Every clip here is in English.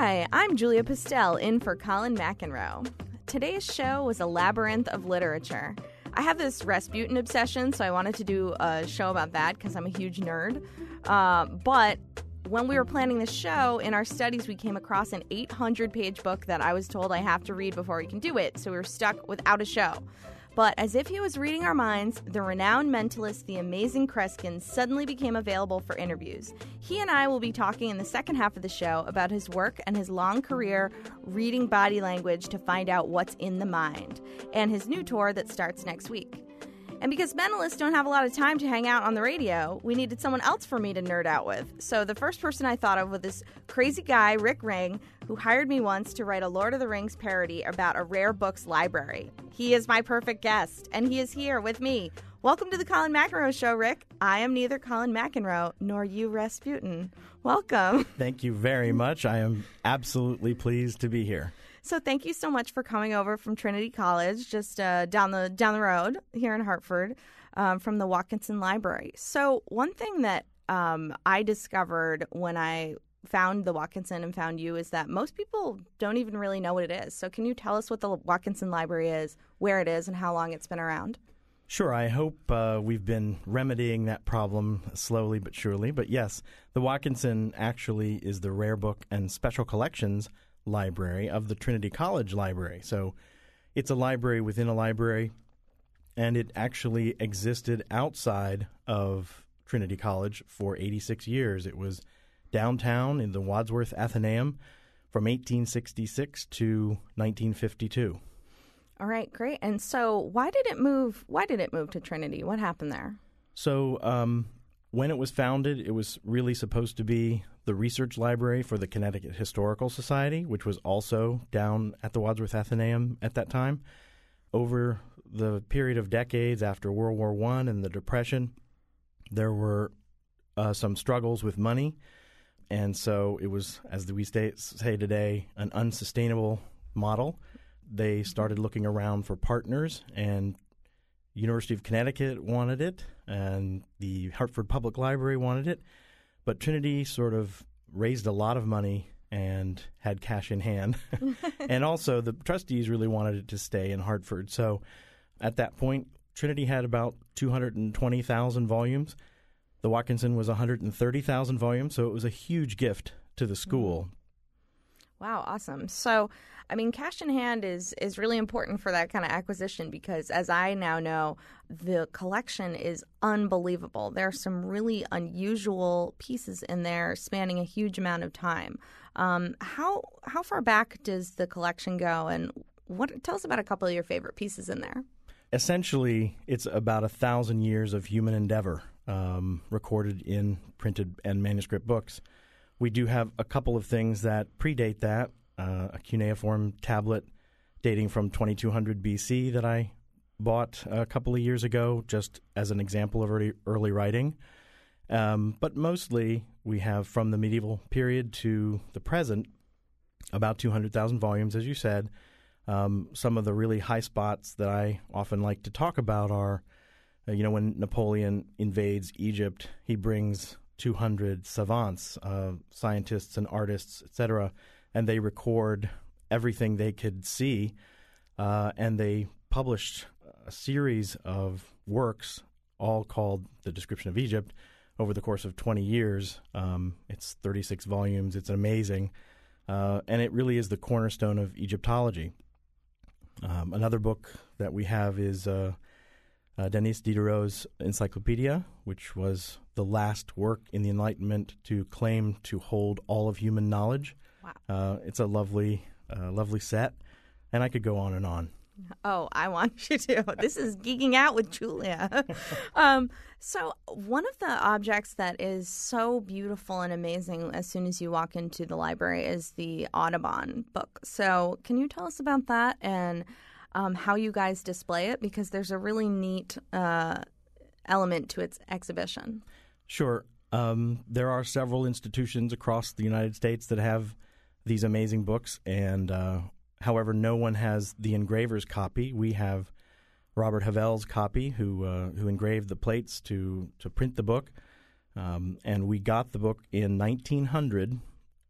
Hi, I'm Julia Pastel, in for Colin McEnroe. Today's show was a labyrinth of literature. I have this Rasputin obsession, so I wanted to do a show about that because I'm a huge nerd. But when we were planning the show, in our studies, we came across an 800-page book that I was told I have to read before we can do it, so we were stuck without a show. But as if he was reading our minds, the renowned mentalist, the amazing Kreskin, suddenly became available for interviews. He and I will be talking in the second half of the show about his work and his long career reading body language to find out what's in the mind, and his new tour that starts next week. And because mentalists don't have a lot of time to hang out on the radio, we needed someone else for me to nerd out with. So the first person I thought of was this crazy guy, Rick Ring, who hired me once to write a Lord of the Rings parody about a rare books library. He is my perfect guest, and he is here with me. Welcome to the Colin McEnroe Show, Rick. I am neither Colin McEnroe nor you, Rasputin. Welcome. Thank you very much. I am absolutely pleased to be here. So thank you so much for coming over from Trinity College, just down the road here in Hartford, from the Watkinson Library. So one thing that I discovered when I found the Watkinson and found you is that most people don't even really know what it is. So can you tell us what the Watkinson Library is, where it is, and how long it's been around? Sure. I hope we've been remedying that problem slowly but surely. But yes, the Watkinson actually is the Rare Book and Special Collections Library of the Trinity College Library. So it's a library within a library, and it actually existed outside of Trinity College for 86 years. It was downtown in the Wadsworth Athenaeum from 1866 to 1952. All right, great. And so why did it move to Trinity? What happened there? So when it was founded, it was really supposed to be the research library for the Connecticut Historical Society, which was also down at the Wadsworth Athenaeum at that time. Over the period of decades after World War I and the Depression, there were some struggles with money, and so it was, as we say today, an unsustainable model. They started looking around for partners, and University of Connecticut wanted it, and the Hartford Public Library wanted it, but Trinity sort of raised a lot of money and had cash in hand. And also the trustees really wanted it to stay in Hartford. So at that point, Trinity had about 220,000 volumes. The Watkinson was 130,000 volumes, so it was a huge gift to the school. Wow, awesome. So, I mean, cash in hand is really important for that kind of acquisition because, as I now know, the collection is unbelievable. There are some really unusual pieces in there spanning a huge amount of time. How far back does the collection go, and tell us about a couple of your favorite pieces in there? Essentially, it's about 1,000 years of human endeavor recorded in printed and manuscript books. We do have a couple of things that predate that. A cuneiform tablet dating from 2200 BC that I bought a couple of years ago just as an example of early writing. But mostly we have from the medieval period to the present about 200,000 volumes, as you said. Some of the really high spots that I often like to talk about are, when Napoleon invades Egypt, he brings 200 savants, scientists and artists, etc., and they record everything they could see, and they published a series of works, all called The Description of Egypt, over the course of 20 years. It's 36 volumes. It's amazing, and it really is the cornerstone of Egyptology. Another book that we have is Denis Diderot's Encyclopedia, which was the last work in the Enlightenment to claim to hold all of human knowledge. Wow. It's a lovely set, and I could go on and on. Oh, I want you to. This is Geeking Out with Julia. So one of the objects that is so beautiful and amazing as soon as you walk into the library is the Audubon book. So can you tell us about that and how you guys display it? Because there's a really neat element to its exhibition. Sure. There are several institutions across the United States that have these amazing books, and however, no one has the engraver's copy. We have Robert Havel's copy, who engraved the plates to print the book, and we got the book in 1900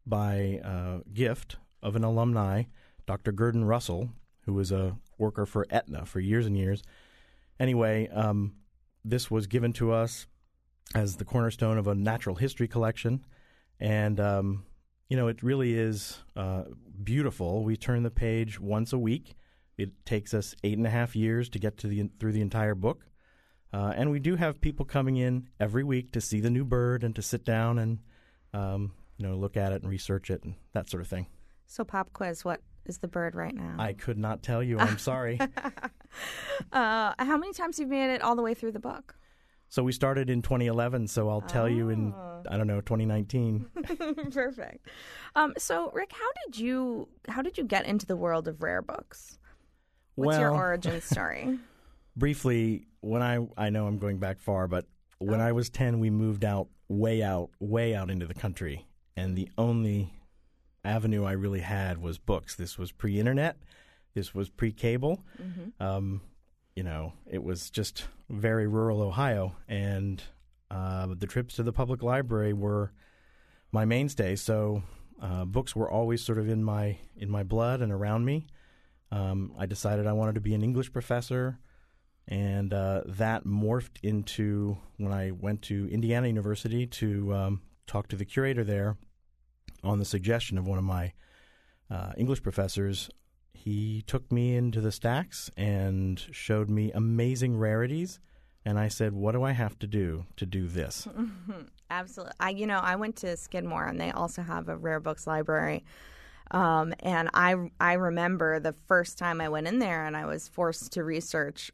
by gift of an alumni, Dr. Gurdon Russell, who was a worker for Aetna for years and years. Anyway, this was given to us as the cornerstone of a natural history collection. And, it really is beautiful. We turn the page once a week. It takes us 8.5 years to get through the entire book. And we do have people coming in every week to see the new bird and to sit down and, look at it and research it and that sort of thing. So pop quiz, what is the bird right now? I could not tell you. I'm sorry. How many times have you made it all the way through the book? So we started in 2011, so I'll tell you in, 2019. Perfect. So, Rick, how did you get into the world of rare books? What's your origin story? Briefly, when I know I'm going back far, but when I was 10, we moved way out into the country, and the only avenue I really had was books. This was pre-internet. This was pre-cable. Mm-hmm. It was just very rural Ohio, and the trips to the public library were my mainstay. So books were always sort of in my blood and around me. I decided I wanted to be an English professor, and that morphed into when I went to Indiana University to talk to the curator there on the suggestion of one of my English professors. He took me into the stacks and showed me amazing rarities, and I said, what do I have to do this? Absolutely. I went to Skidmore, and they also have a rare books library. And I remember the first time I went in there and I was assigned to research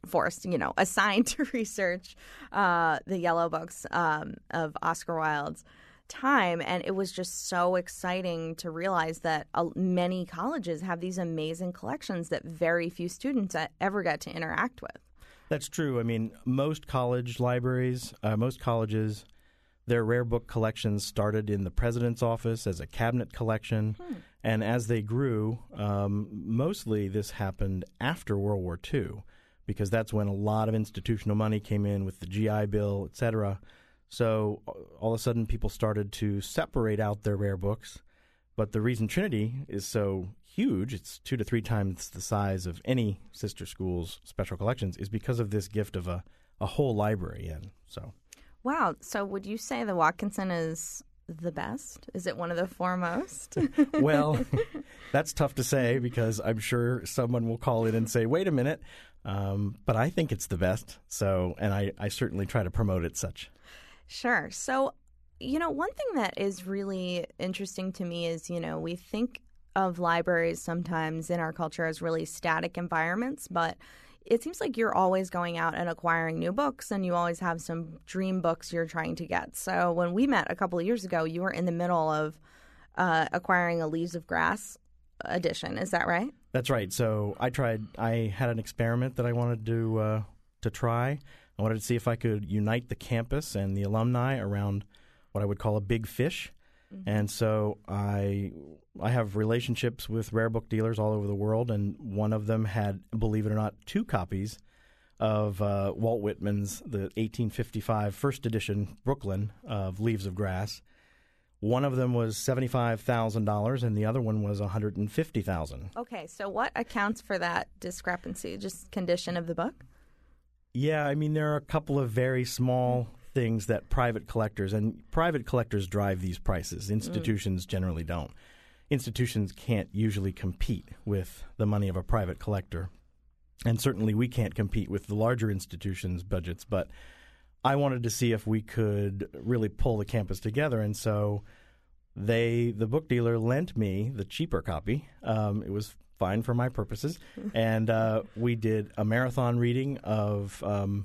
the yellow books of Oscar Wilde's time. And it was just so exciting to realize that many colleges have these amazing collections that very few students ever get to interact with. That's true. I mean, most colleges, their rare book collections started in the president's office as a cabinet collection. And as they grew, mostly this happened after World War II, because that's when a lot of institutional money came in with the GI Bill, et cetera. So all of a sudden people started to separate out their rare books. But the reason Trinity is so huge, it's 2 to 3 times the size of any sister school's special collections, is because of this gift of a whole library in. So. Wow. So would you say the Watkinson is the best? Is it one of the foremost? Well, that's tough to say because I'm sure someone will call in and say, wait a minute. But I think it's the best. So, and I certainly try to promote it such. Sure. So, one thing that is really interesting to me is, we think of libraries sometimes in our culture as really static environments, but it seems like you're always going out and acquiring new books, and you always have some dream books you're trying to get. So when we met a couple of years ago, you were in the middle of acquiring a Leaves of Grass edition. Is that right? That's right. So I had an experiment that I wanted to try. I wanted to see if I could unite the campus and the alumni around what I would call a big fish. Mm-hmm. And so I have relationships with rare book dealers all over the world, and one of them had, believe it or not, 2 copies of Walt Whitman's the 1855 first edition Brooklyn of Leaves of Grass. One of them was $75,000, and the other one was $150,000. Okay, so what accounts for that discrepancy? Just condition of the book? Yeah, I mean, there are a couple of very small things that private collectors drive these prices. Institutions generally don't. Institutions can't usually compete with the money of a private collector. And certainly we can't compete with the larger institutions' budgets. But I wanted to see if we could really pull the campus together. And so the book dealer lent me the cheaper copy. It was fine for my purposes. And we did a marathon reading of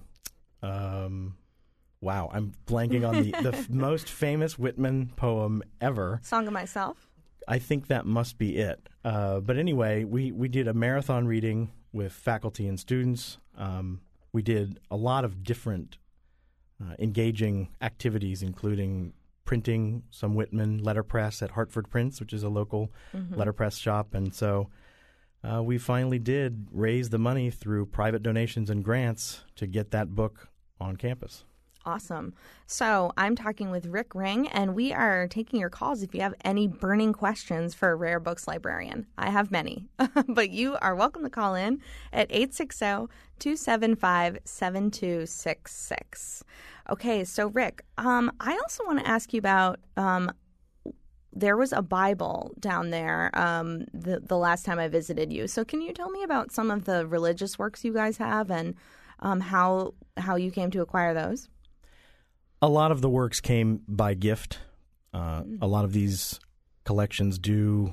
wow, I'm blanking on the most famous Whitman poem ever. Song of Myself? I think that must be it. But anyway, we did a marathon reading with faculty and students. We did a lot of different engaging activities, including printing some Whitman letterpress at Hartford Prints, which is a local letterpress shop. And so we finally did raise the money through private donations and grants to get that book on campus. Awesome. So I'm talking with Rick Ring, and we are taking your calls if you have any burning questions for a Rare Books librarian. I have many, but you are welcome to call in at 860-275-7266. Okay, so Rick, I also want to ask you about there was a Bible down there the last time I visited you. So can you tell me about some of the religious works you guys have and how you came to acquire those? A lot of the works came by gift. A lot of these collections do,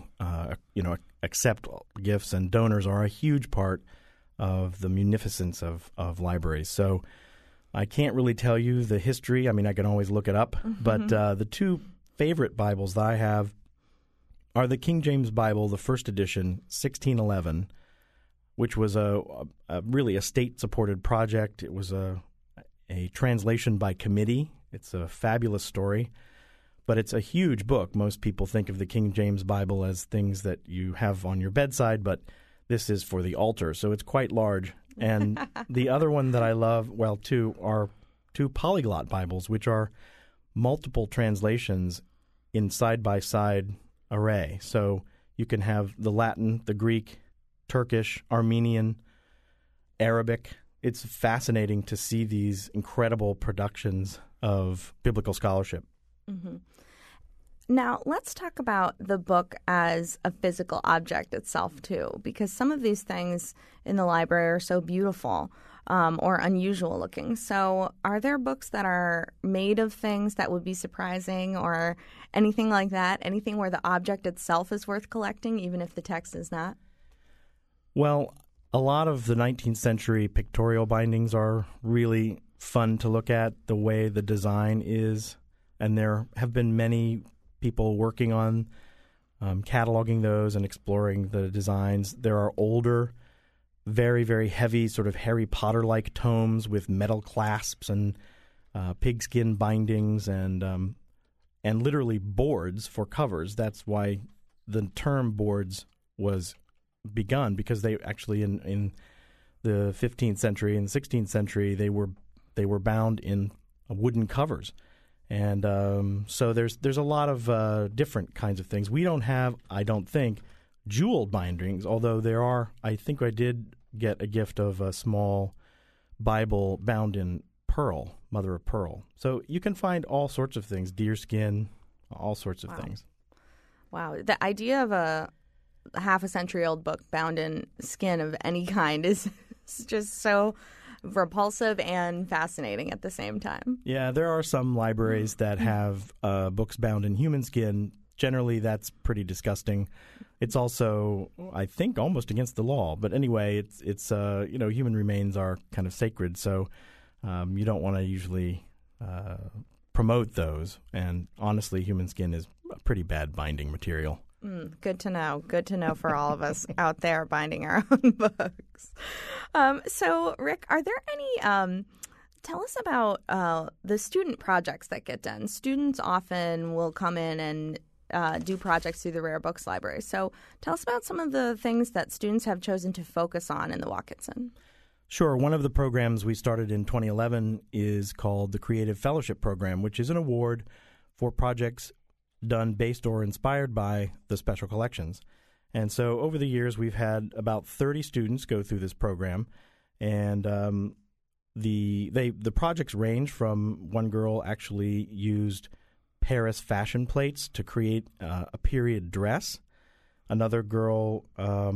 accept gifts, and donors are a huge part of the munificence of libraries. So I can't really tell you the history. I mean, I can always look it up. But the two favorite Bibles that I have are the King James Bible, the first edition, 1611, which was really a state-supported project. It was a translation by committee. It's a fabulous story, but it's a huge book. Most people think of the King James Bible as things that you have on your bedside, but this is for the altar, so it's quite large. And the other one that I love, are two polyglot Bibles, which are multiple translations in side-by-side array. So you can have the Latin, the Greek, Turkish, Armenian, Arabic. It's fascinating to see these incredible productions of biblical scholarship. Mm-hmm. Now, let's talk about the book as a physical object itself, too, because some of these things in the library are so beautiful or unusual looking. So are there books that are made of things that would be surprising or anything like that? Anything where the object itself is worth collecting, even if the text is not? Well, a lot of the 19th century pictorial bindings are really fun to look at, the way the design is, and there have been many people working on cataloging those and exploring the designs. There are older, very, very heavy, sort of Harry Potter-like tomes with metal clasps and pigskin bindings and literally boards for covers. That's why the term boards was begun, because they actually in the 15th century and 16th century they were bound in wooden covers. And so there's a lot of different kinds of things. We don't have, I don't think, jeweled bindings, although there are. I think I did get a gift of a small Bible bound in pearl, mother of pearl. So you can find all sorts of things, deerskin, all sorts of things. Wow. The idea of a half a century old book bound in skin of any kind is just so repulsive and fascinating at the same time. Yeah, there are some libraries that have books bound in human skin. Generally, that's pretty disgusting. It's also, I think, almost against the law. But anyway, it's human remains are kind of sacred, so you don't want to usually promote those. And honestly, human skin is a pretty bad binding material. Good to know. Good to know for all of us out there binding our own books. So, Rick, are there any tell us about the student projects that get done. Students often will come in and do projects through the Rare Books Library. So tell us about some of the things that students have chosen to focus on in the Watkinson. Sure. One of the programs we started in 2011 is called the Creative Fellowship Program, which is an award for projects done based or inspired by the special collections. And so over the years, we've had about 30 students go through this program. And the projects range from, one girl actually used Paris fashion plates to create a period dress. Another girl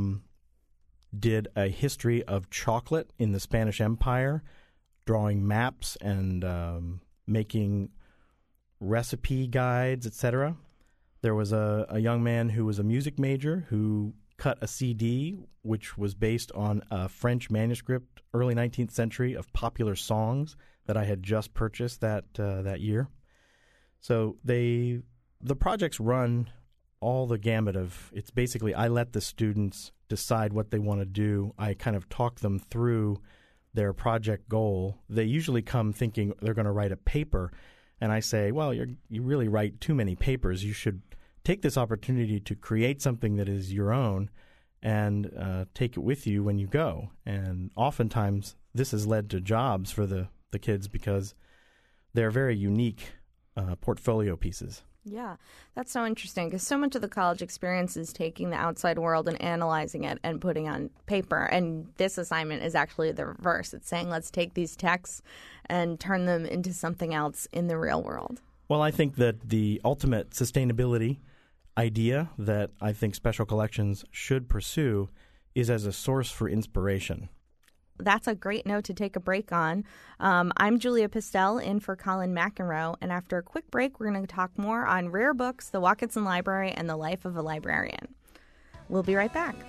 did a history of chocolate in the Spanish Empire, drawing maps and making recipe guides, etc. There was a young man who was a music major who cut a CD which was based on a French manuscript, early 19th century, of popular songs that I had just purchased that year. So the projects run all the gamut of, it's basically I let the students decide what they want to do. I kind of talk them through their project goal. They usually come thinking they're going to write a paper, and I say, well, you really write too many papers. You should take this opportunity to create something that is your own and take it with you when you go. And oftentimes this has led to jobs for the kids because they're very unique portfolio pieces. Yeah, that's so interesting because so much of the college experience is taking the outside world and analyzing it and putting on paper. And this assignment is actually the reverse. It's saying let's take these texts and turn them into something else in the real world. Well, I think that the ultimate sustainability idea that I think special collections should pursue is as a source for inspiration. That's a great note to take a break on. I'm Julia Pistel in for Colin McEnroe, and after a quick break, we're going to talk more on rare books, the Watkinson Library, and the life of a librarian. We'll be right back.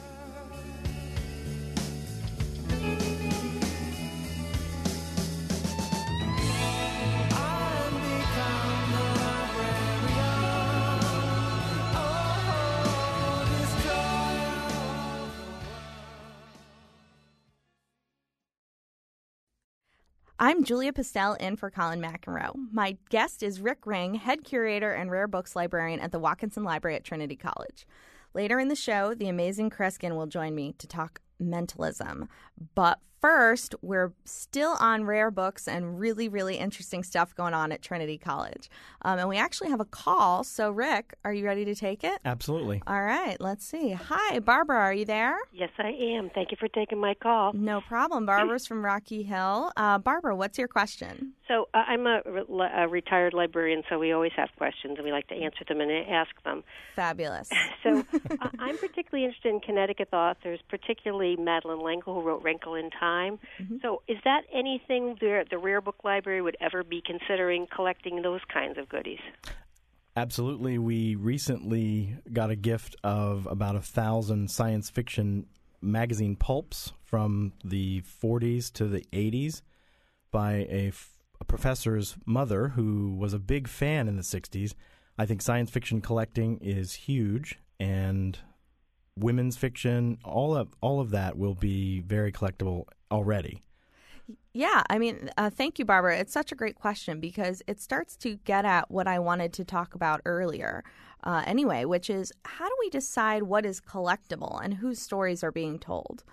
I'm Julia Pistel in for Colin McEnroe. My guest is Rick Ring, head curator and rare books librarian at the Watkinson Library at Trinity College. Later in the show, the amazing Kreskin will join me to talk mentalism. But first, we're still on rare books and really, really interesting stuff going on at Trinity College. And we actually have a call. So, Rick, are you ready to take it? Absolutely. All right, let's see. Hi, Barbara, are you there? Yes, I am. Thank you for taking my call. No problem. Barbara's from Rocky Hill. Barbara, what's your question? So I'm a retired librarian, so we always have questions, and we like to answer them and ask them. Fabulous. So I'm particularly interested in Connecticut authors, particularly Madeleine L'Engle, who wrote Wrinkle in Time. Mm-hmm. So is that anything the Rare Book Library would ever be considering collecting those kinds of goodies? Absolutely. We recently got a gift of about 1,000 science fiction magazine pulps from the 40s to the 80s by a professor's mother who was a big fan in the 60s. I think science fiction collecting is huge, and women's fiction, all of that will be very collectible already. Yeah, I mean, thank you, Barbara. It's such a great question because it starts to get at what I wanted to talk about earlier anyway, which is how do we decide what is collectible and whose stories are being told?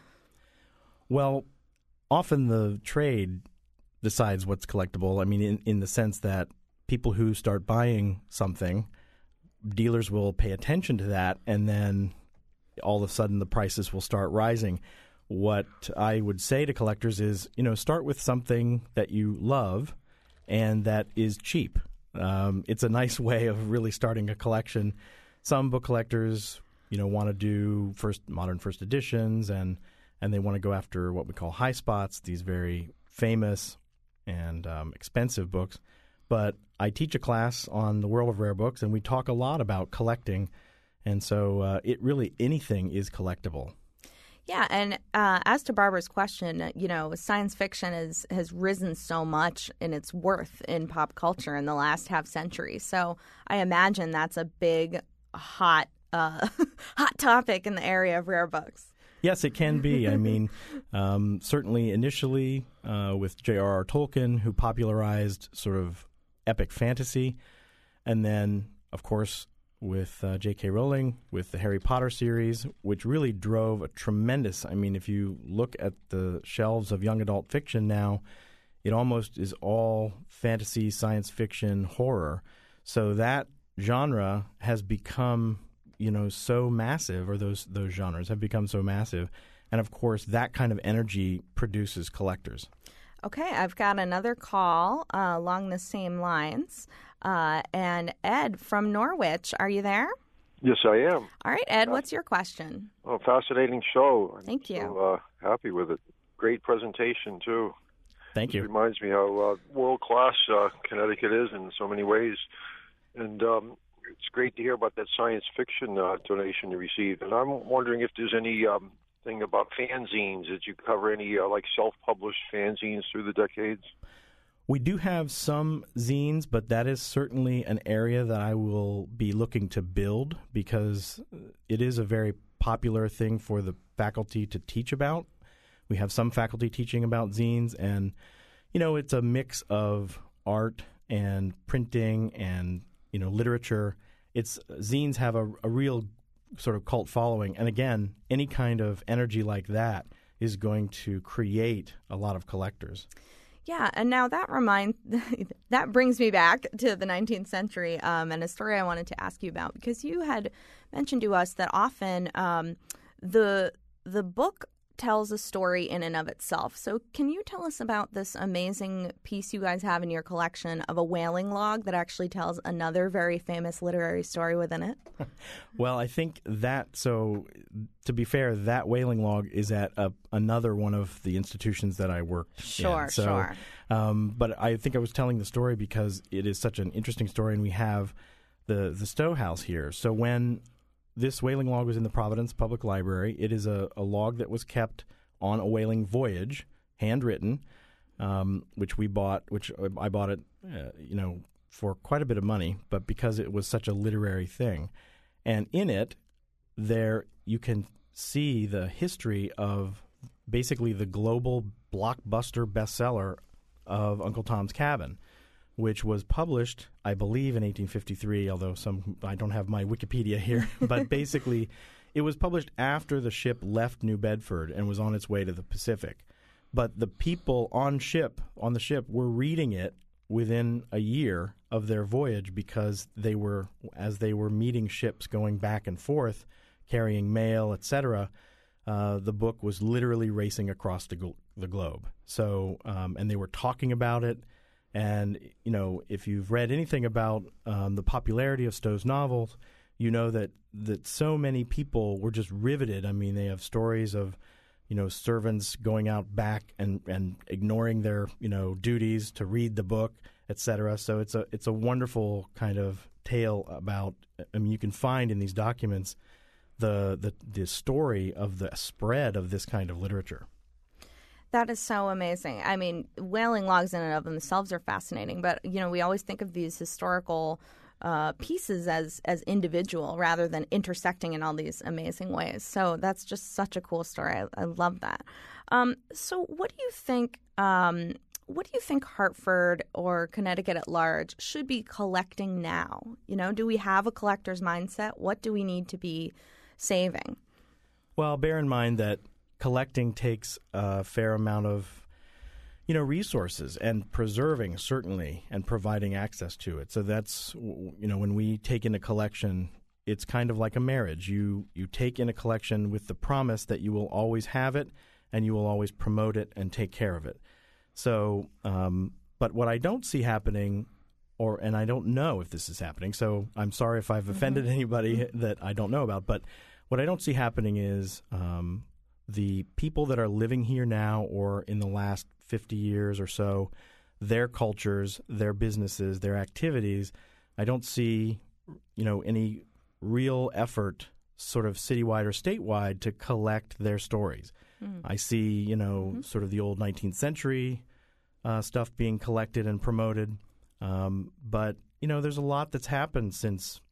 Well, often the trade decides what's collectible. I mean, in the sense that people who start buying something, dealers will pay attention to that, and then all of a sudden the prices will start rising. What I would say to collectors is, start with something that you love and that is cheap. It's a nice way of really starting a collection. Some book collectors, want to do modern first editions, and they want to go after what we call high spots, these very famous and expensive books. But I teach a class on the world of rare books, and we talk a lot about collecting. And so anything is collectible. Yeah, and as to Barbara's question, science fiction has risen so much in its worth in pop culture in the last half century. So I imagine that's a big, hot topic in the area of rare books. Yes, it can be. I mean, certainly initially with J.R.R. Tolkien, who popularized sort of epic fantasy, and then, of course, with J.K. Rowling, with the Harry Potter series, which really drove a tremendous, if you look at the shelves of young adult fiction now, it almost is all fantasy, science fiction, horror. So that genre has become, so massive, or those genres have become so massive. And, of course, that kind of energy produces collectors. Okay, I've got another call along the same lines. And Ed from Norwich, are you there? Yes, I am. All right, Ed, what's your question? Oh, fascinating show. Thank you. So happy with it. Great presentation, too. Thank you. It reminds me how world-class Connecticut is in so many ways. And it's great to hear about that science fiction donation you received. And I'm wondering if there's any thing about fanzines. Did you cover any self-published fanzines through the decades? We do have some zines, but that is certainly an area that I will be looking to build because it is a very popular thing for the faculty to teach about. We have some faculty teaching about zines, and, it's a mix of art and printing and, literature. Zines have a real sort of cult following. And again, any kind of energy like that is going to create a lot of collectors. Yeah, and now that brings me back to the 19th century and a story I wanted to ask you about, because you had mentioned to us that often the book tells a story in and of itself. So can you tell us about this amazing piece you guys have in your collection of a whaling log that actually tells another very famous literary story within it? Well, I think so to be fair, that whaling log is at another one of the institutions that I worked in. Sure. But I think I was telling the story because it is such an interesting story, and we have the Stowe House here. So when this whaling log was in the Providence Public Library, it is a log that was kept on a whaling voyage, handwritten, which I bought it, for quite a bit of money, but because it was such a literary thing. And in it, there you can see the history of basically the global blockbuster bestseller of Uncle Tom's Cabin, which was published, I believe, in 1853, although I don't have my Wikipedia here. But basically, it was published after the ship left New Bedford and was on its way to the Pacific. But the people on the ship were reading it within a year of their voyage, because as they were meeting ships going back and forth, carrying mail, etc., the book was literally racing across the globe. So, and they were talking about it. And, if you've read anything about the popularity of Stowe's novels, you know that so many people were just riveted. I mean, they have stories of, servants going out back and ignoring their, duties to read the book, etc. So it's a wonderful kind of tale about, you can find in these documents the story of the spread of this kind of literature. That is so amazing. I mean, whaling logs in and of themselves are fascinating, but, we always think of these historical pieces as individual rather than intersecting in all these amazing ways. So that's just such a cool story. I love that. So what do you think Hartford or Connecticut at large should be collecting now? Do we have a collector's mindset? What do we need to be saving? Well, bear in mind that collecting takes a fair amount of, resources, and preserving, certainly, and providing access to it. So that's, when we take in a collection, it's kind of like a marriage. You take in a collection with the promise that you will always have it, and you will always promote it and take care of it. So, but what I don't see happening, and I don't know if this is happening, so I'm sorry if I've offended anybody that I don't know about, but what I don't see happening is the people that are living here now or in the last 50 years or so, their cultures, their businesses, their activities, I don't see, any real effort sort of citywide or statewide to collect their stories. I see, sort of the old 19th century stuff being collected and promoted. But, there's a lot that's happened since,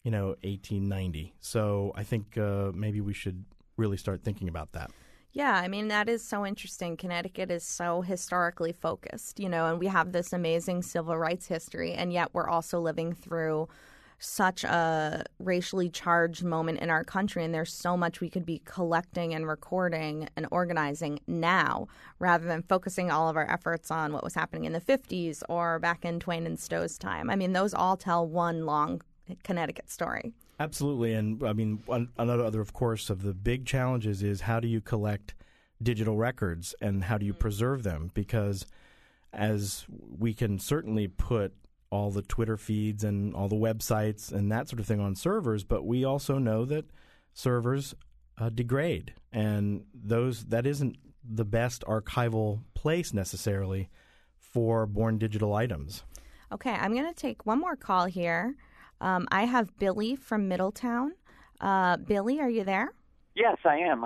1890. So I think maybe we should really start thinking about that. Yeah, I mean, that is so interesting. Connecticut is so historically focused, and we have this amazing civil rights history, and yet we're also living through such a racially charged moment in our country, and there's so much we could be collecting and recording and organizing now rather than focusing all of our efforts on what was happening in the 50s or back in Twain and Stowe's time. I mean, those all tell one long Connecticut story. Absolutely. And I mean, another, of course, of the big challenges is how do you collect digital records and how do you preserve them? Because as we can certainly put all the Twitter feeds and all the websites and that sort of thing on servers, but we also know that servers degrade, and that isn't the best archival place necessarily for born digital items. Okay, I'm going to take one more call here. I have Billy from Middletown. Billy, are you there? Yes, I am.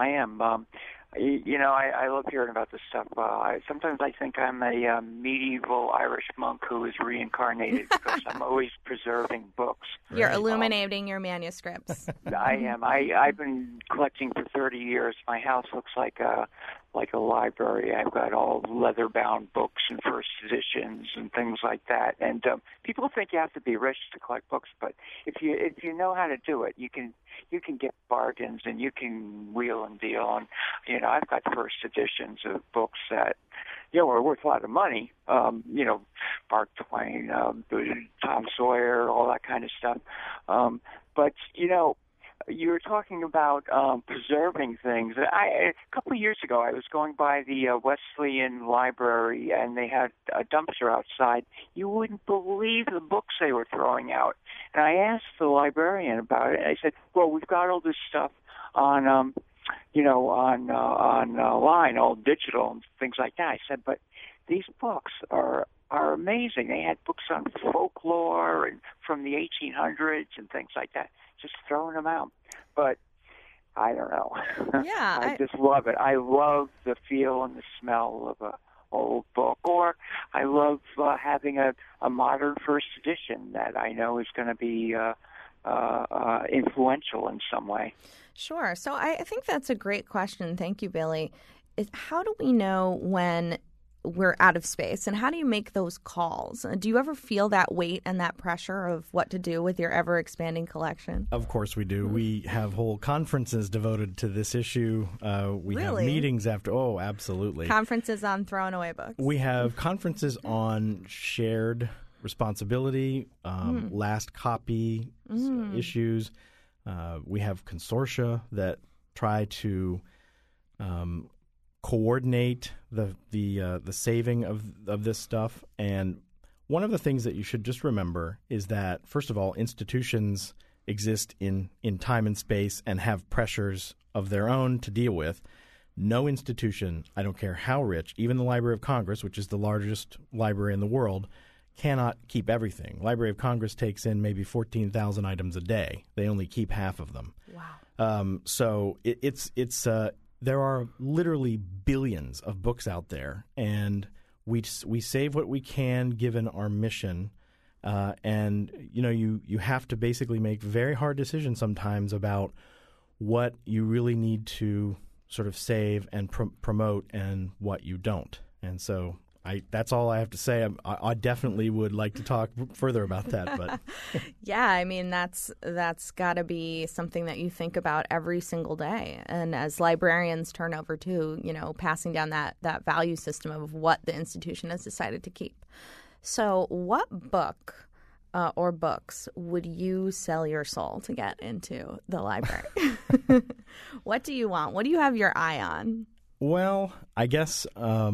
I love hearing about this stuff. Sometimes I think I'm a medieval Irish monk who is reincarnated because I'm always preserving books. You're illuminating your manuscripts. I am. I've been collecting for 30 years. My house looks like a library. I've got all leather-bound books and first editions and things like that. And people think you have to be rich to collect books, but if you know how to do it, you can get bargains and you can wheel and deal. And I've got first editions of books that are worth a lot of money. Mark Twain, Tom Sawyer, all that kind of stuff. But you were talking about preserving things. A couple of years ago, I was going by the Wesleyan Library, and they had a dumpster outside. You wouldn't believe the books they were throwing out. And I asked the librarian about it. And I said, "Well, we've got all this stuff on, line, all digital and things like that." I said, "But these books are amazing. They had books on folklore and from the 1800s and things like that. Just throwing them out." But I don't know. Yeah, I just love it. I love the feel and the smell of a old book, or I love having a modern first edition that I know is going to be influential in some way. Sure. So I think that's a great question. Thank you, Billy. How do we know when we're out of space, and how do you make those calls? Do you ever feel that weight and that pressure of what to do with your ever-expanding collection? Of course we do. We have whole conferences devoted to this issue. We have meetings after. Oh, absolutely. Conferences on throwing away books. We have conferences on shared responsibility, last copy issues. We have consortia that try to coordinate the saving of this stuff. And one of the things that you should just remember is that, first of all, institutions exist in time and space and have pressures of their own to deal with. No institution, I don't care how rich, even the Library of Congress, which is the largest library in the world, cannot keep everything. Library of Congress takes in maybe 14,000 items a day. They only keep half of them. Wow. So it's there are literally billions of books out there, and we save what we can given our mission. And you have to basically make very hard decisions sometimes about what you really need to sort of save and promote and what you don't. And so that's all I have to say. I definitely would like to talk further about that. But yeah, I mean, that's got to be something that you think about every single day. And as librarians turn over to, passing down that value system of what the institution has decided to keep. So what book or books would you sell your soul to get into the library? What do you want? What do you have your eye on? Well, I guess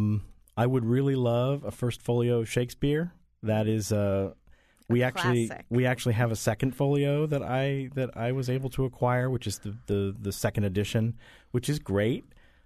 I would really love a first folio of Shakespeare. That is we actually have a second folio that I was able to acquire, which is the second edition, which is great.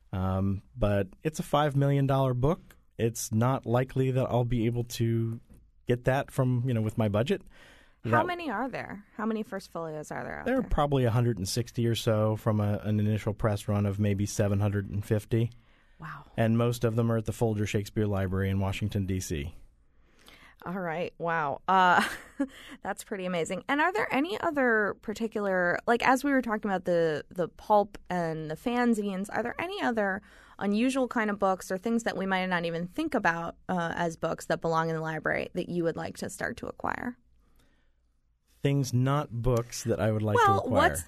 But it's a $5 million book. It's not likely that I'll be able to get that from with my budget. How many are there? How many first folios are there out there? There are probably 160 or so from an initial press run of maybe 750. Wow. And most of them are at the Folger Shakespeare Library in Washington, D.C. All right. Wow. That's pretty amazing. And are there any other particular, like as we were talking about the pulp and the fanzines, are there any other unusual kind of books or things that we might not even think about as books that belong in the library that you would like to start to acquire? Things, not books, that I would like to acquire. Well, what's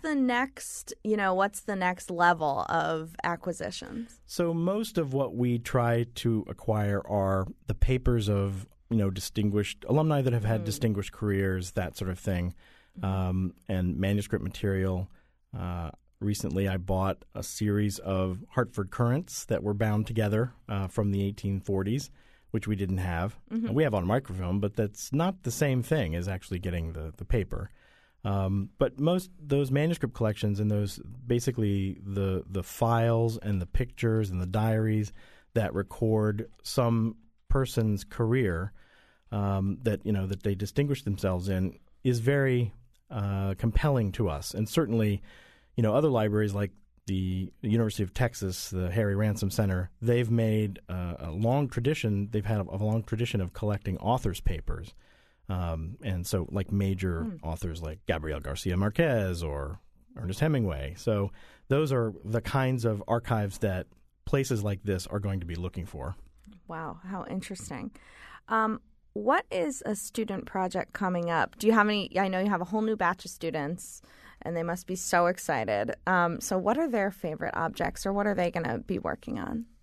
the next level of acquisitions? So most of what we try to acquire are the papers of, distinguished alumni that have had distinguished careers, that sort of thing, and manuscript material. Recently, I bought a series of Hartford Currents that were bound together from the 1840s, which we didn't have. We have on microfilm, but that's not the same thing as actually getting the paper. But most those manuscript collections and those basically the files and the pictures and the diaries that record some person's career that they distinguished themselves in is very compelling to us. And certainly, other libraries like the University of Texas, the Harry Ransom Center, they've made a long tradition. They've had a long tradition of collecting authors' papers. And so like major authors like Gabriel Garcia Marquez or Ernest Hemingway. So those are the kinds of archives that places like this are going to be looking for. Wow, how interesting. What is a student project coming up? Do you have any? I know you have a whole new batch of students, and they must be so excited. So what are their favorite objects, or what are they going to be working on?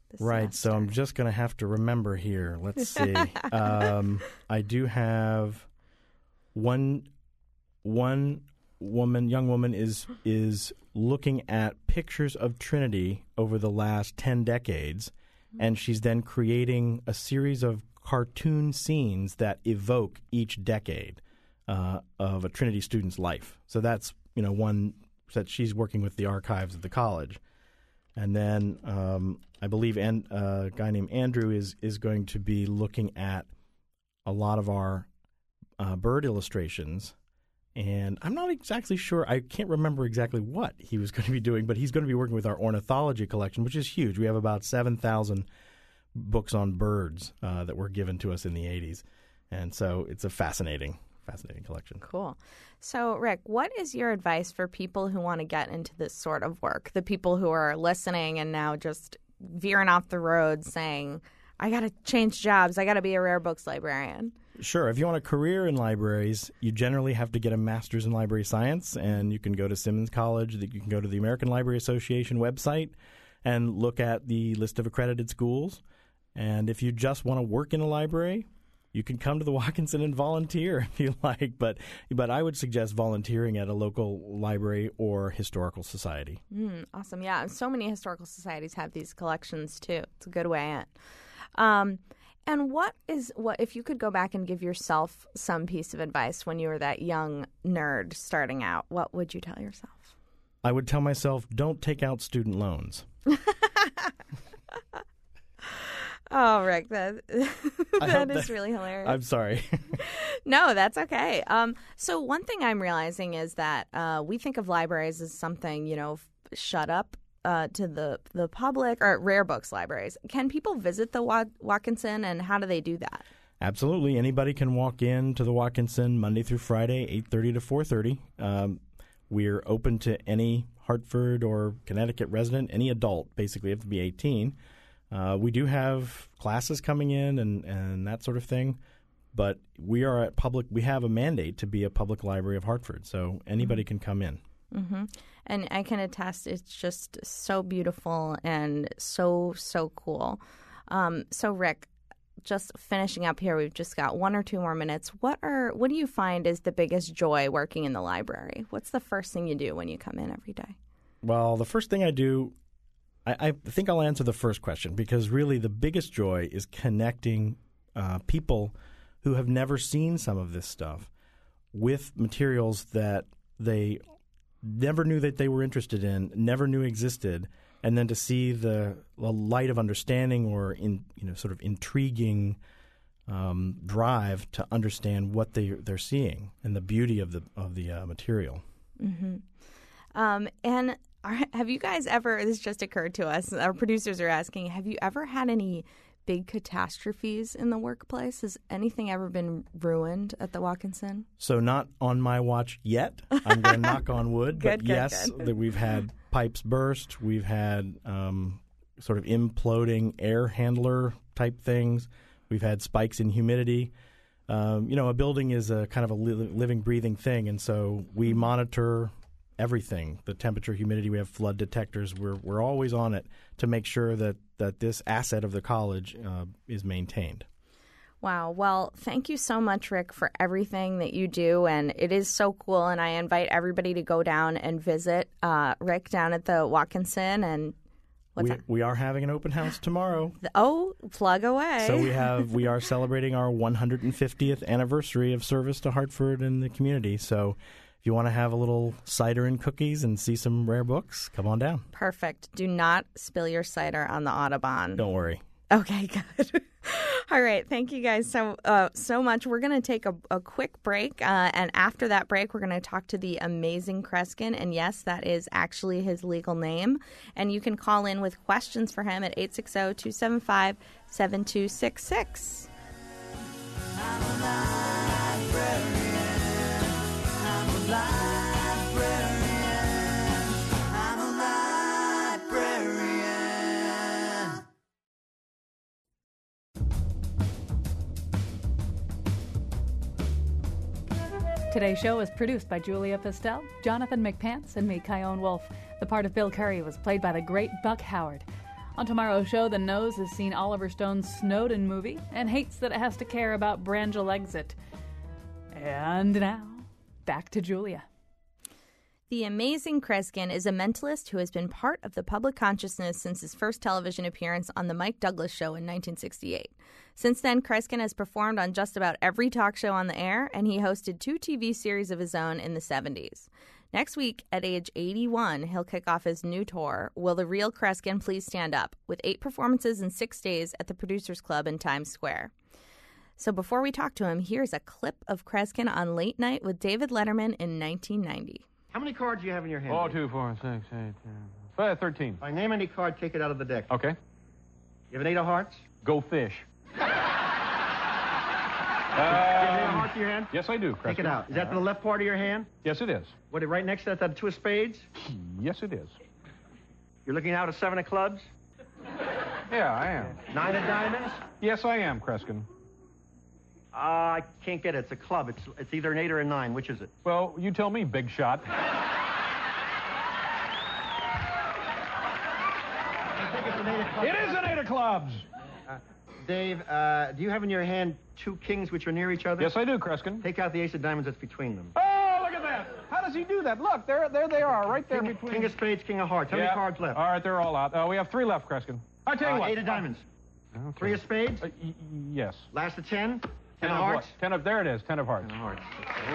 Right, so I'm just going to have to remember here. Let's see. I do have one young woman is looking at pictures of Trinity over the last 10 decades, and she's then creating a series of cartoon scenes that evoke each decade of a Trinity student's life. So that's one that she's working with the archives of the college. And then I believe a guy named Andrew is going to be looking at a lot of our bird illustrations. And I'm not exactly sure. I can't remember exactly what he was going to be doing, but he's going to be working with our ornithology collection, which is huge. We have about 7,000 books on birds that were given to us in the 80s. And so it's a fascinating collection. Cool. So, Rick, what is your advice for people who want to get into this sort of work, the people who are listening and now just veering off the road saying, I got to change jobs, I got to be a rare books librarian? Sure. If you want a career in libraries, you generally have to get a master's in library science, and you can go to Simmons College, you can go to the American Library Association website and look at the list of accredited schools. And if you just want to work in a library, you can come to the Watkinson and volunteer if you like, but I would suggest volunteering at a local library or historical society. Awesome. Yeah, so many historical societies have these collections too. It's a good way in. And what if you could go back and give yourself some piece of advice when you were that young nerd starting out, what would you tell yourself? I would tell myself, don't take out student loans. Oh, Rick, that is really hilarious. I'm sorry. No, that's okay. So one thing I'm realizing is that we think of libraries as something, shut up to the public, or rare books libraries. Can people visit the Watkinson, and how do they do that? Absolutely. Anybody can walk in to the Watkinson Monday through Friday, 8:30 to 4:30. We're open to any Hartford or Connecticut resident, any adult, basically, have to be 18. We do have classes coming in and that sort of thing, but we have a mandate to be a public library of Hartford, so anybody can come in. Mm-hmm. And I can attest, it's just so beautiful and so cool. So Rick, just finishing up here, we've just got 1 or 2 more minutes. What do you find is the biggest joy working in the library? What's the first thing you do when you come in every day? Well, the first thing I do, I think I'll answer the first question, because really the biggest joy is connecting people who have never seen some of this stuff with materials that they never knew that they were interested in, never knew existed, and then to see the light of understanding or sort of intriguing drive to understand what they're seeing and the beauty of the material. Mm-hmm. And have you guys ever, this just occurred to us, our producers are asking, have you ever had any big catastrophes in the workplace? Has anything ever been ruined at the Watkinson? So not on my watch yet. I'm going to knock on wood. Good, but yes, that we've had pipes burst. We've had sort of imploding air handler type things. We've had spikes in humidity. A building is a kind of a living, breathing thing, and so we monitor everything, the temperature, humidity. We have flood detectors. We're always on it to make sure that this asset of the college is maintained. Wow. Well, thank you so much, Rick, for everything that you do. And it is so cool. And I invite everybody to go down and visit Rick down at the Watkinson. And we are having an open house tomorrow. Plug away. So we are celebrating our 150th anniversary of service to Hartford and the community. So if you want to have a little cider and cookies and see some rare books, come on down. Perfect. Do not spill your cider on the Audubon. Don't worry. Okay, good. All right. Thank you guys so much. We're going to take a quick break. And after that break, we're going to talk to the amazing Kreskin. And yes, that is actually his legal name. And you can call in with questions for him at 860-275-7266. I'm a librarian. I'm a librarian. I'm a librarian. Today's show was produced by Julia Pistel, Jonathan McPants, and me, Kyone Wolfe. The part of Bill Curry was played by the great Buck Howard. On tomorrow's show, the Nose has seen Oliver Stone's Snowden movie and hates that it has to care about Brangel exit. And now, back to Julia. The Amazing Kreskin is a mentalist who has been part of the public consciousness since his first television appearance on The Mike Douglas Show in 1968. Since then, Kreskin has performed on just about every talk show on the air, and he hosted 2 TV series of his own in the 70s. Next week, at age 81, he'll kick off his new tour, Will the Real Kreskin Please Stand Up?, with 8 performances in 6 days at the Producers Club in Times Square. So before we talk to him, here's a clip of Kreskin on Late Night with David Letterman in 1990. How many cards do you have in your hand? 2, 4, 6, 8, 13. If I name any card, take it out of the deck. Okay. You have an 8 of hearts? Go fish. You have an 8 of hearts in your hand? Yes, I do, Kreskin. Take it out. Is that the left part of your hand? Yes, it is. What, right next to that 2 of spades? Yes, it is. You're looking out at 7 of clubs? Yeah, I am. 9 of diamonds? Yes, I am, Kreskin. I can't get it. It's a club. It's either an 8 or a 9. Which is it? Well, you tell me, big shot. It is an 8 of clubs. Dave, do you have in your hand 2 kings which are near each other? Yes, I do, Kreskin. Take out the ace of diamonds that's between them. Oh, look at that. How does he do that? Look, there they are, right there between. King of spades, king of hearts. How many cards left? All right, they're all out. We have 3 left, Kreskin. I tell you what. 8 of diamonds. Okay. 3 of spades? Yes. Last of 10? 10 of hearts? 10 of, there it is, 10 of hearts. 10 of hearts.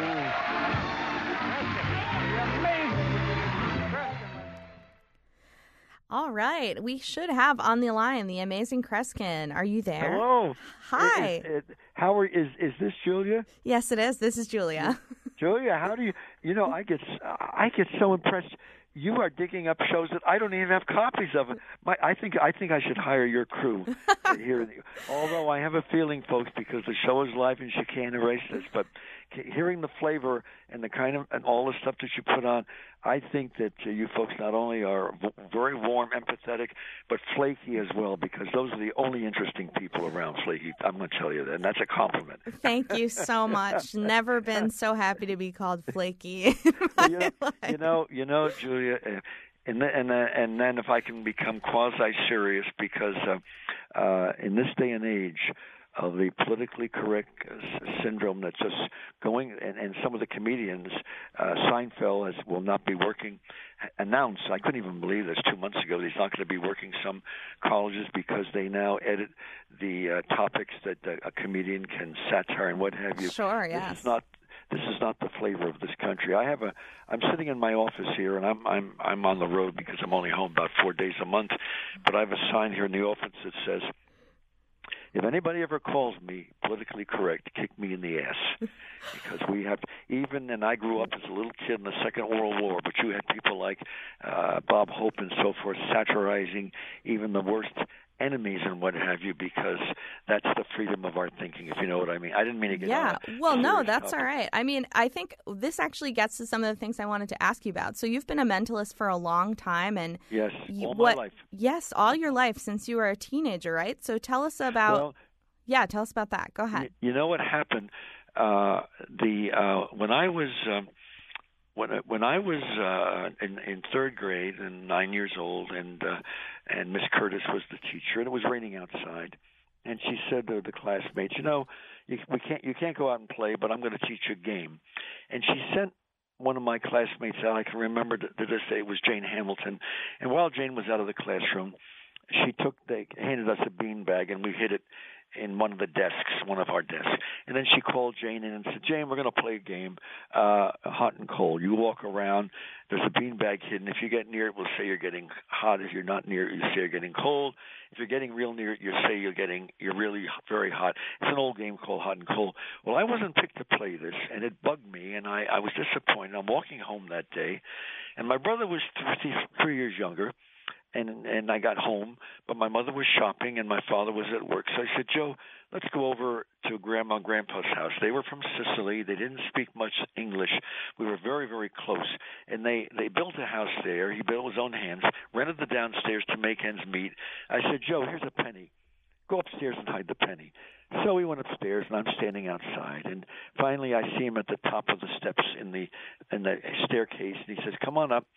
All right, we should have on the line the Amazing Kreskin. Are you there? Hello. Hi. Is this Julia? Yes, it is. This is Julia. Julia, how do you know, I get so impressed. You are digging up shows that I don't even have copies of. I think I should hire your crew here. Although I have a feeling, folks, because the show is live and she can't erase this, but hearing the flavor and the kind of and all the stuff that you put on, I think that you folks not only are very warm, empathetic, but flaky as well, because those are the only interesting people around. Flaky, I'm going to tell you that, and that's a compliment. Thank you so much. Never been so happy to be called flaky in my life. You know, Julia, and then if I can become quasi-serious, because in this day and age of the politically correct syndrome that's just going, and some of the comedians, Seinfeld will not be working, announced, I couldn't even believe this 2 months ago, that he's not going to be working some colleges because they now edit the topics that a comedian can satire and what have you. Sure, yes. This is not the flavor of this country. I'm sitting in my office here, and I'm on the road because I'm only home about 4 days a month, but I have a sign here in the office that says, if anybody ever calls me politically correct, kick me in the ass. Because we have, and I grew up as a little kid in the Second World War, but you had people like Bob Hope and so forth satirizing even the worst enemies and what have you, because that's the freedom of our thinking, if you know what I mean. I didn't mean to get no, that's all right. I mean, I think this actually gets to some of the things I wanted to ask you about. So you've been a mentalist for a long time, and yes, my life. Yes, all your life since you were a teenager, right? So tell us about tell us about that. Go ahead. You know what happened? When I was in 3rd grade and 9 years old, and Miss Curtis was the teacher, and it was raining outside, and she said to the classmates, you can't go out and play, but I'm going to teach you a game. And she sent one of my classmates out. I can remember to this day, it was Jane Hamilton. And while Jane was out of the classroom, they handed us a beanbag, and we hid it in one of our desks. And then she called Jane in and said, Jane, we're going to play a game, hot and cold. You walk around, there's a beanbag hidden. If you get near it, we'll say you're getting hot. If you're not near it, you say you're getting cold. If you're getting real near it, you say you're really very hot. It's an old game called hot and cold. Well, I wasn't picked to play this, and it bugged me, and I was disappointed. I'm walking home that day, and my brother was 3 years younger. And I got home, but my mother was shopping and my father was at work. So I said, Joe, let's go over to Grandma and Grandpa's house. They were from Sicily. They didn't speak much English. We were very, very close. And they built a house there. He built his own hands, rented the downstairs to make ends meet. I said, Joe, here's a penny. Go upstairs and hide the penny. So we went upstairs, and I'm standing outside. And finally I see him at the top of the steps in the staircase, and he says, come on up.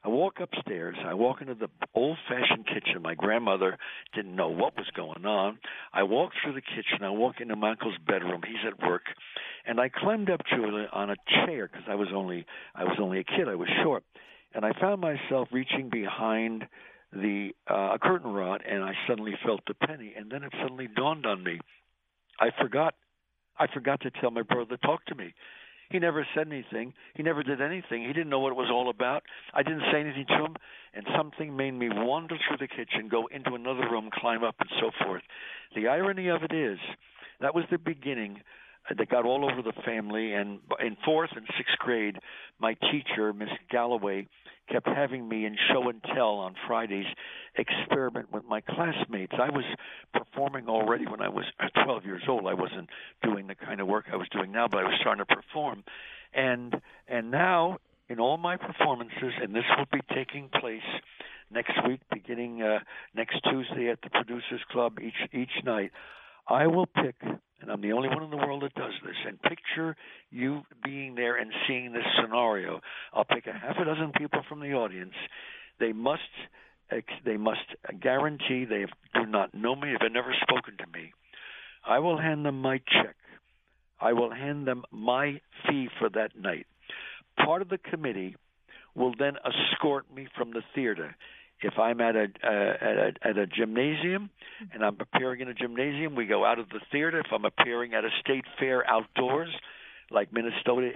I walk upstairs. I walk into the old-fashioned kitchen. My grandmother didn't know what was going on. I walk through the kitchen. I walk into my uncle's bedroom. He's at work, and I climbed up, Julia, on a chair because I was only a kid. I was short, and I found myself reaching behind a curtain rod, and I suddenly felt the penny. And then it suddenly dawned on me. I forgot to tell my brother to talk to me. He never said anything. He never did anything. He didn't know what it was all about. I didn't say anything to him, and something made me wander through the kitchen, go into another room, climb up, and so forth. The irony of it is that was the beginning that got all over the family, and in 4th and 6th grade, my teacher, Miss Galloway, kept having me in show and tell on Fridays experiment with my classmates. I was performing already when I was 12 years old. I wasn't doing the kind of work I was doing now, but I was starting to perform. And now, in all my performances, and this will be taking place next week, beginning next Tuesday at the Producers Club each night, I will pick, and I'm the only one in the world that does this, and picture you being there and seeing this scenario. I'll pick a half a dozen people from the audience. They must guarantee they do not know me, have never spoken to me. I will hand them my check. I will hand them my fee for that night. Part of the committee will then escort me from the theater. If I'm at a gymnasium and I'm appearing in a gymnasium, we go out of the theater. If I'm appearing at a state fair outdoors, like Minnesota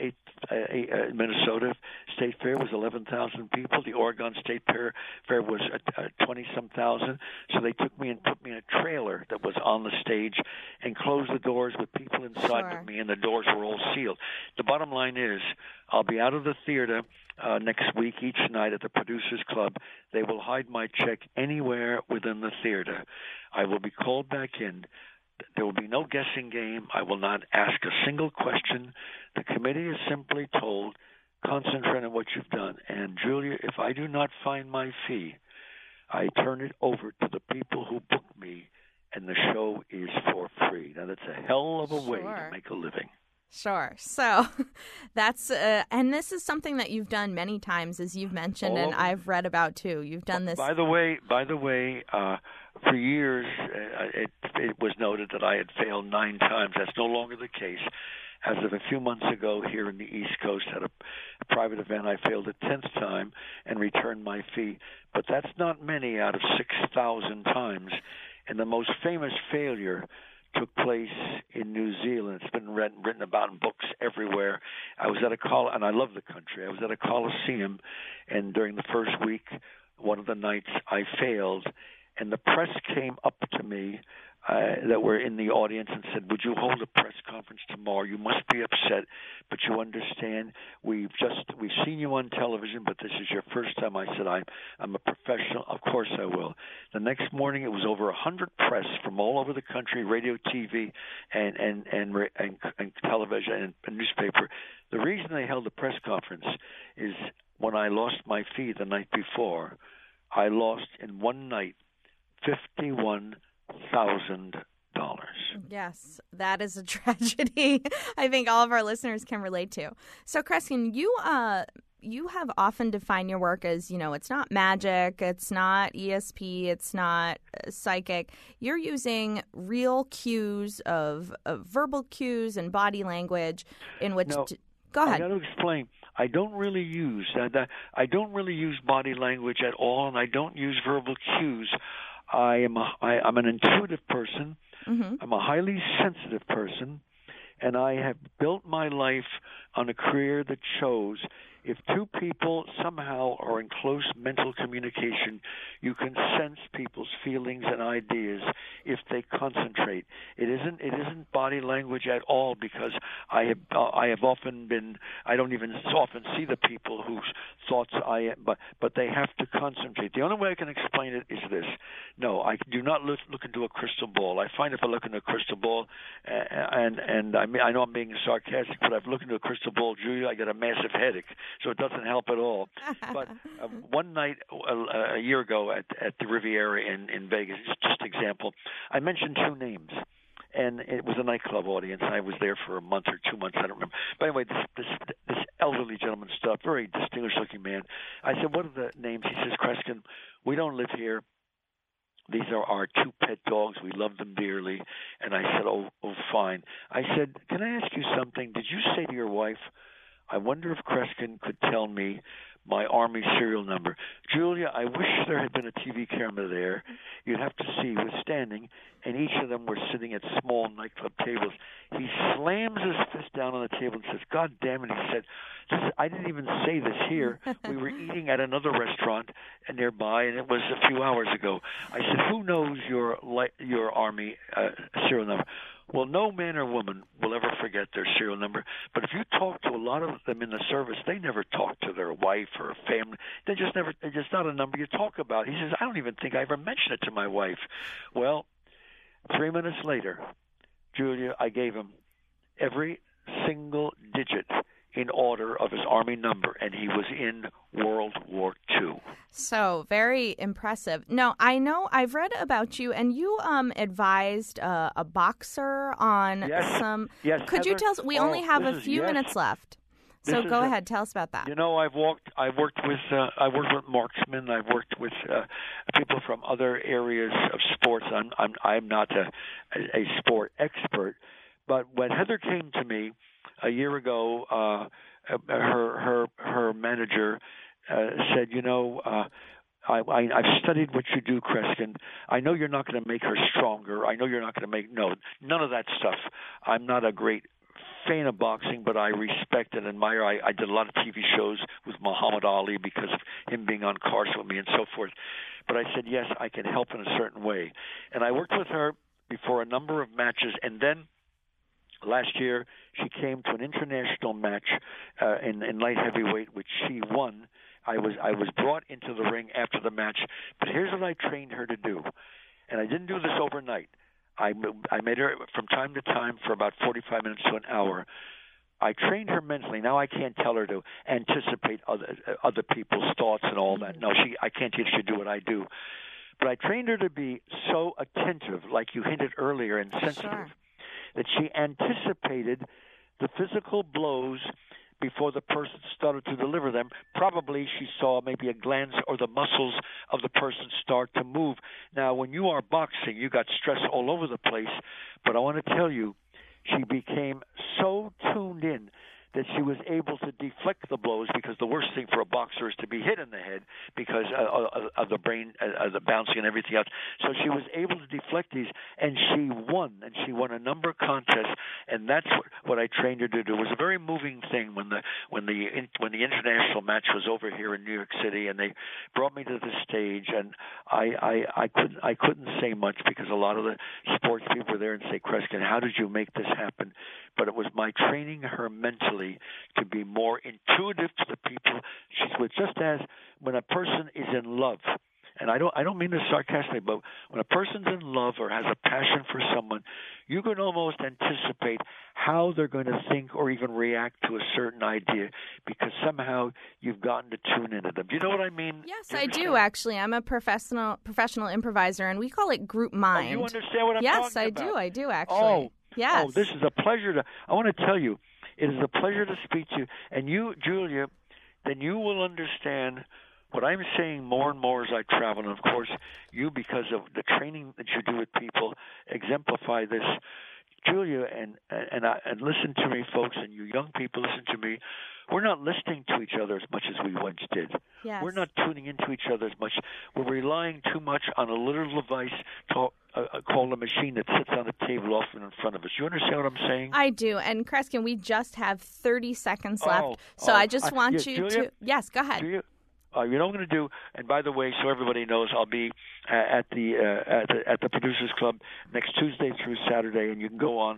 State Fair was 11,000 people. The Oregon State Fair was 20-some thousand. So they took me and put me in a trailer that was on the stage and closed the doors with people inside with me, and the doors were all sealed. The bottom line is I'll be out of the theater next week each night at the Producers Club. They will hide my check anywhere within the theater. I will be called back in. There will be no guessing game. I will not ask a single question. The committee is simply told, concentrate on what you've done. And, Julia, if I do not find my fee, I turn it over to the people who booked me, and the show is for free. Now, that's a hell of a way to make a living. Sure. So that's and this is something that you've done many times, as you've mentioned, and I've read about too. You've done this. By the way, for years it was noted that I had failed 9 times. That's no longer the case. As of a few months ago, here in the East Coast, at a private event, I failed a 10th time and returned my fee. But that's not many out of 6,000 times. And the most famous failure took place in New Zealand. It's been written about in books everywhere. I was at and I love the country. I was at a Coliseum, and during the first week, one of the nights, I failed, and the press came up to me that were in the audience and said, would you hold a press conference tomorrow? You must be upset, but you understand we've seen you on television, but this is your first time. I said, I'm a professional. Of course I will. The next morning, it was over 100 press from all over the country, radio, TV, and television and newspaper. The reason they held the press conference is when I lost my fee the night before, I lost in one night $51,000. Yes, that is a tragedy. I think all of our listeners can relate to. So, Kreskin, you have often defined your work as, it's not magic, it's not ESP, it's not psychic. You're using real cues of verbal cues and body language in which. Go ahead. I got to explain. I don't really use body language at all, and I don't use verbal cues. I'm an intuitive person. Mm-hmm. I'm a highly sensitive person, and I have built my life on a career that shows if two people somehow are in close mental communication, you can sense people's feelings and ideas if they concentrate. It isn't body language at all, because I have often been. I don't even often see the people whose thoughts but they have to concentrate. The only way I can explain it is this: no, I do not look into a crystal ball. I find if I look into a crystal ball, and I know I'm being sarcastic, but I've looked into a crystal ball, Julia, I get a massive headache. So it doesn't help at all. But one night a year ago at the Riviera in Vegas, just an example, I mentioned 2 names. And it was a nightclub audience. I was there for a month or 2 months. I don't remember. But anyway, this elderly gentleman stuff, very distinguished-looking man. I said, what are the names? He says, Kreskin, we don't live here. These are our 2 pet dogs. We love them dearly. And I said, oh, fine. I said, can I ask you something? Did you say to your wife, I wonder if Kreskin could tell me my Army serial number? Julia, I wish there had been a TV camera there. You'd have to see. He was standing, and each of them were sitting at small nightclub tables. He slams his fist down on the table and says, God damn it, he said, I didn't even say this here. We were eating at another restaurant nearby, and it was a few hours ago. I said, who knows your Army serial number? Well, no man or woman will ever forget their serial number. But if you talk to a lot of them in the service, they never talk to their wife or family. They just never. It's just not a number you talk about. He says, I don't even think I ever mentioned it to my wife. Well, 3 minutes later, Julia, I gave him every single digit in order of his Army number, and he was in World War II. So, very impressive. Now, I know I've read about you, and you advised a boxer on some... Yes, Could Heather, you tell us... We only have a few minutes left. So go ahead, tell us about that. You know, I've worked with marksmen. I've worked with people from other areas of sports. I'm not a sport expert, but when Heather came to me a year ago, her manager said, you know, I've studied what you do, Kreskin. I know you're not going to make her stronger. I know you're not going to none of that stuff. I'm not a great fan of boxing, but I respect and admire. I did a lot of TV shows with Muhammad Ali because of him being on cars with me and so forth. But I said, yes, I can help in a certain way. And I worked with her before a number of matches, and then last year she came to an international match in light heavyweight, which she won. I was brought into the ring after the match, but here's what I trained her to do. And I didn't do this overnight. I made her from time to time for about 45 minutes to an hour. I trained her mentally. Now I can't tell her to anticipate other people's thoughts and all that. No, I can't teach her to do what I do. But I trained her to be so attentive, like you hinted earlier, and sensitive, that she anticipated the physical blows before the person started to deliver them. Probably she saw maybe a glance or the muscles of the person start to move. Now, when you are boxing, you got stress all over the place, but I want to tell you, she became so tuned in that she was able to deflect the blows, because the worst thing for a boxer is to be hit in the head because of the brain, the bouncing and everything else. So she was able to deflect these, and she won. And she won a number of contests, and that's what I trained her to do. It was a very moving thing when the international match was over here in New York City, and they brought me to the stage, and I couldn't say much because a lot of the sports people were there and say, Kreskin, how did you make this happen? But it was my training her mentally to be more intuitive to the people she's with. Just as when a person is in love, and I don't mean this sarcastically, but when a person's in love or has a passion for someone, you can almost anticipate how they're going to think or even react to a certain idea, because somehow you've gotten to tune into them. Do you know what I mean? Yes, I do, actually. I'm a professional improviser, and we call it group mind. Oh, you understand what I'm talking about? Yes, I do, actually. Oh, yes. Oh, this is a pleasure I want to tell you, it is a pleasure to speak to you. And you, Julia, then you will understand what I'm saying more and more as I travel. And, of course, you, because of the training that you do with people, exemplify this. Julia, and listen to me, folks, and you young people, listen to me. We're not listening to each other as much as we once did. Yes. We're not tuning into each other as much. We're relying too much on a little device called a machine that sits on a table often in front of us. You understand what I'm saying? I do. And, Kreskin, we just have 30 seconds left. So I just want you Julia, to... Yes, go ahead. Julia, you know what I'm going to do? And by the way, so everybody knows, I'll be at the Producers Club next Tuesday through Saturday, and you can go on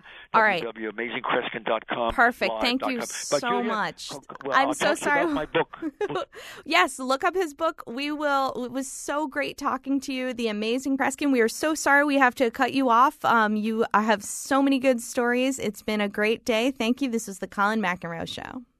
www.amazingkreskin.com. Perfect. Thank you so much. I'm so sorry. About my book. Yes, look up his book. We will. It was so great talking to you, The Amazing Kreskin. We are so sorry we have to cut you off. You have so many good stories. It's been a great day. Thank you. This is the Colin McEnroe Show.